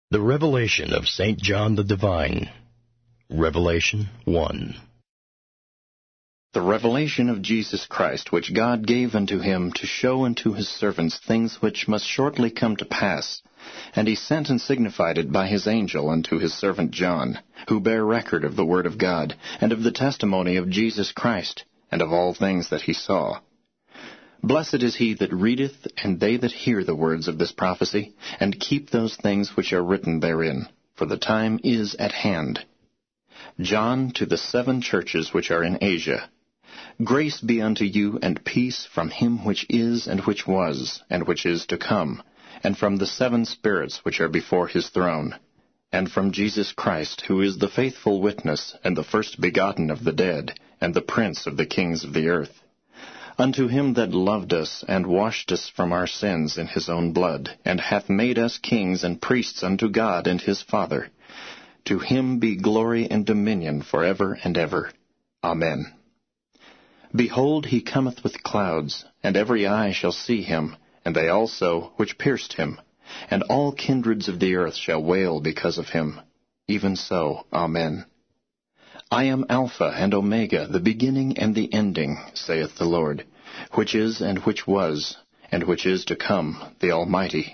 The Revelation of St. John the Divine. Revelation 1. The revelation of Jesus Christ, which God gave unto him to show unto his servants things which must shortly come to pass. And he sent and signified it by his angel unto his servant John, who bare record of the word of God, and of the testimony of Jesus Christ, and of all things that he saw. Blessed is he that readeth, and they that hear the words of this prophecy, and keep those things which are written therein, for the time is at hand. John, to the 7 churches which are in Asia. Grace be unto you, and peace from him which is, and which was, and which is to come, and from the 7 spirits which are before his throne, and from Jesus Christ, who is the faithful witness, and the first begotten of the dead, and the prince of the kings of the earth. Unto him that loved us, and washed us from our sins in his own blood, and hath made us kings and priests unto God and his Father. To him be glory and dominion for ever and ever. Amen. Behold, he cometh with clouds, and every eye shall see him, and they also which pierced him, and all kindreds of the earth shall wail because of him. Even so, Amen. I am Alpha and Omega, the beginning and the ending, saith the Lord, which is and which was, and which is to come, the Almighty.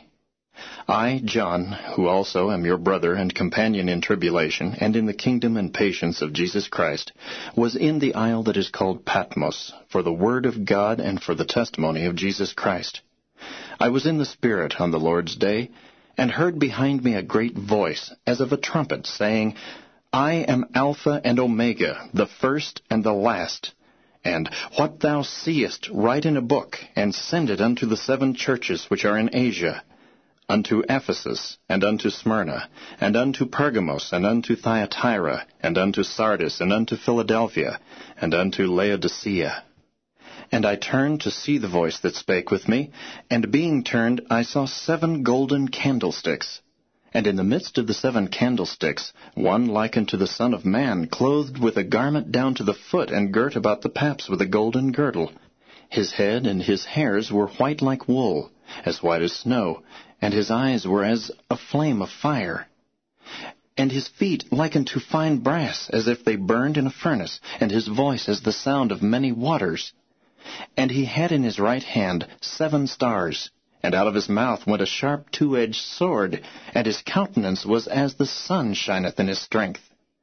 I, John, who also am your brother and companion in tribulation, and in the kingdom and patience of Jesus Christ, was in the isle that is called Patmos, for the word of God and for the testimony of Jesus Christ. I was in the Spirit on the Lord's day, and heard behind me a great voice, as of a trumpet, saying, I am Alpha and Omega, the first and the last. And what thou seest write in a book, and send it unto the 7 churches which are in Asia, unto Ephesus, and unto Smyrna, and unto Pergamos, and unto Thyatira, and unto Sardis, and unto Philadelphia, and unto Laodicea. And I turned to see the voice that spake with me, and being turned, I saw 7 golden candlesticks. And in the midst of the 7 candlesticks, one like unto the Son of Man, clothed with a garment down to the foot, and girt about the paps with a golden girdle. His head and his hairs were white like wool, as white as snow, and his eyes were as a flame of fire. And his feet like unto fine brass, as if they burned in a furnace, and his voice as the sound of many waters. And he had in his right hand 7 stars, and out of his mouth went a sharp 2-edged sword, and his countenance was as the sun shineth in his strength.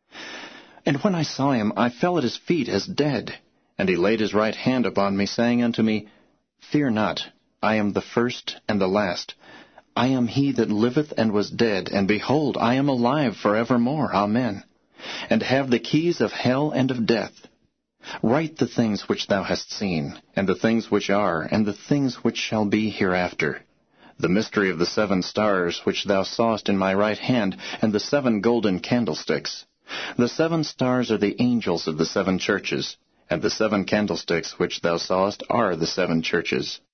And when I saw him, I fell at his feet as dead. And he laid his right hand upon me, saying unto me, Fear not, I am the first and the last. I am he that liveth and was dead, and behold, I am alive for evermore. Amen. And have the keys of hell and of death. Write the things which thou hast seen, and the things which are, and the things which shall be hereafter. The mystery of the 7 stars which thou sawest in my right hand, and the 7 golden candlesticks. The 7 stars are the angels of the 7 churches, and the 7 candlesticks which thou sawest are the 7 churches.